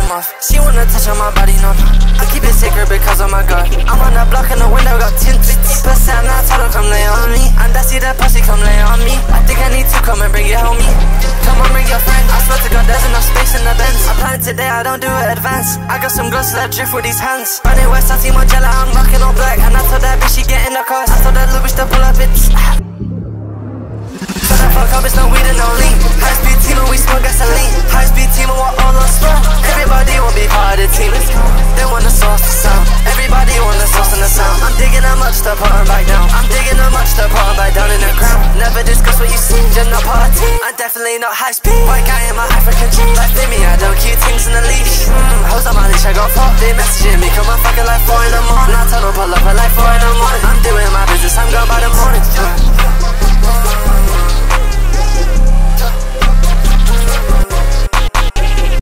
off. She wanna touch on my body, no. I keep it sacred because of my God. I'm on the block and the window got tint 50%. I told her come lay on me. And I see that pussy come lay on me. I think I need to come and bring it home. Come on, bring your friend. I swear to God, there's enough space in the Benz. I plan it today, I don't do it advance. I got some gloves that drift with these hands. Running west, I see Margiela, I'm rocking all black. And I told that bitch she get in the car. I told that little bitch to pull up it. Shut the fuck up, it's no weed and no lean. High speed team and we smoke gasoline. High speed team and we're all on spur. Everybody wanna be part of the team. They want the sauce to sound. Everybody want the sauce and the sound. I'm digging how much to put 'em back down. I'm digging how much to put 'em back down in the ground. Never discuss what you see, just not part of team. I'm definitely not high speed. White guy in my African jeans. Like me, I don't keep things in the leash. Hoes on my leash, I got 4. They messaging me, come on fucking like 4 in the morning. I tell them pull up at like 4 in the morning. I'm doing my business, I'm gone by the morning.